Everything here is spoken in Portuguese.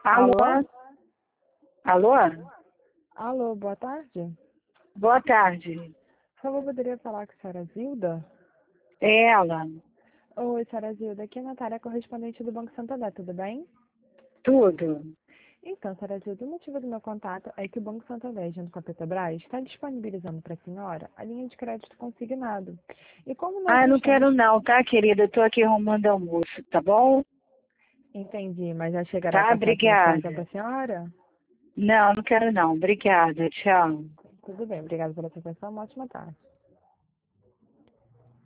Alô? Alô? Alô? Alô, boa tarde. Boa tarde. Por favor, poderia falar com a senhora Zilda? É ela. Oi, senhora Zilda. Aqui é a Natália, correspondente do Banco Santander, tudo bem? Tudo. Então, senhora Zilda, o motivo do meu contato é que o Banco Santander, junto com a Petrobras, está disponibilizando para a senhora a linha de crédito consignado. E como nós Ah, eu não estamos... quero não, tá, querida? Eu tô aqui arrumando almoço, tá bom? Entendi, mas já chegará a Tá, passar essa informação para obrigada. a senhora? Não, não quero não. Obrigada. Tchau. Tudo bem, obrigada pela sua atenção, uma ótima tarde.